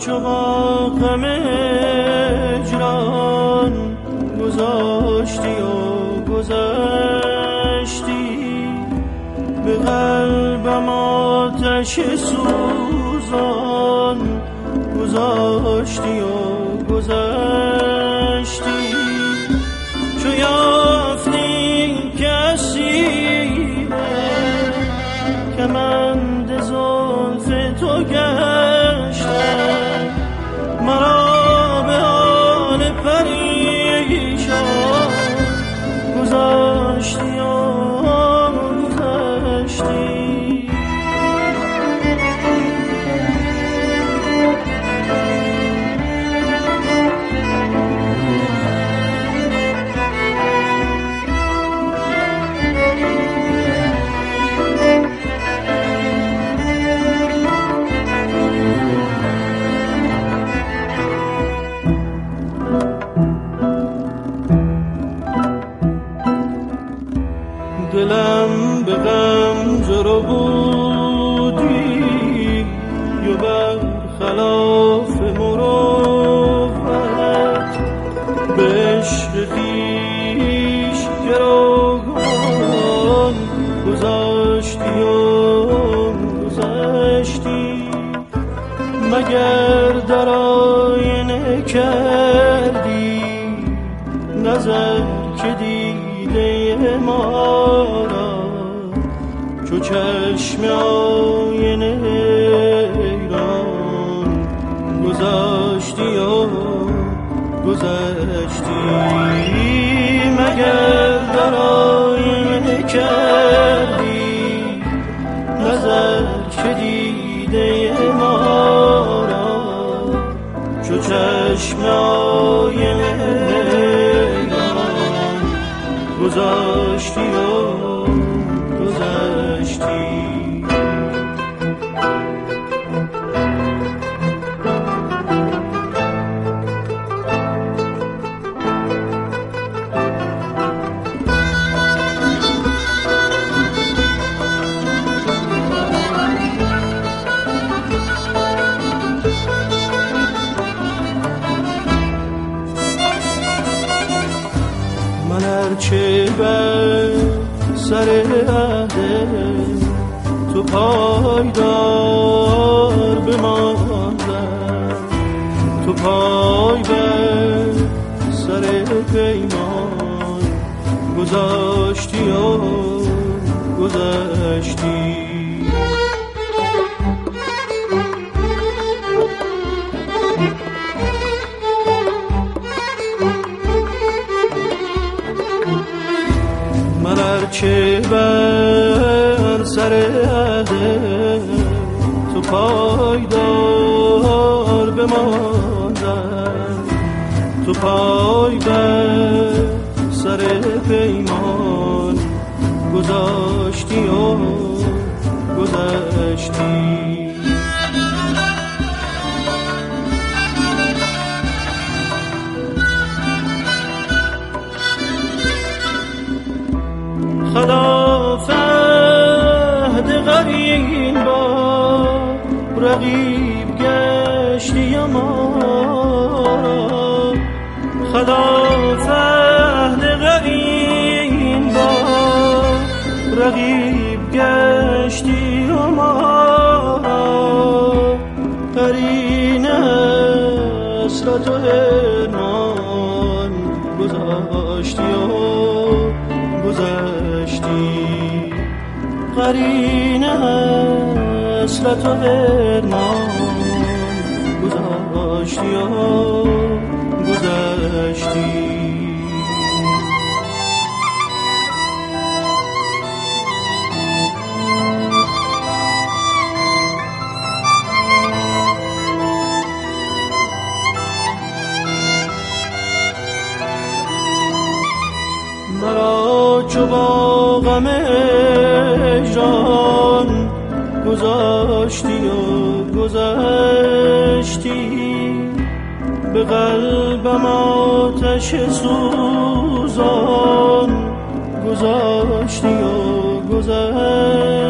چو با غم هجران گذاشتی و گذشتی، به قلبم آتش سوزان گذاشتی و گذشتی. چو یافتی کسی کمند زلف تو گشتم، مرا به حال پریشان گذاشتی و گذشتی. دلم به غم جرو بودی یا بر خلاف مروت، به عشق خویش گروگان گذاشتی و گذشتی. مگر در آینه کردی نظر که دیده ما را، چو چشم آینه ایران گذاشتی و گذشتی. مگر در آینه کردی نظر که دیده ما را، چو چشم آینه گذاشتی و گذشتی. من هرچه بر سر عهد تو پایدار بماندم، تو پای بر سر پیمان گذاشتی و گذشتی. من هرچه بر سر عهد تو پایدار بماندم، تو پای بر سر پیمان گذاشتی و گذشتی. خلاف عهد غریب با رقیب گشتی ما را، خلاف عهد غریب با رقیب گشتی ما را. قرین حسرت و حرمان گذاشتی و گذشتی. قرین حسرت و حرمان گذاشتی و گذشتی. مرا چو با غم هجران گذاشتی و گذشتی، به قلبم آتش سوزان گذاشتی و گذشتی.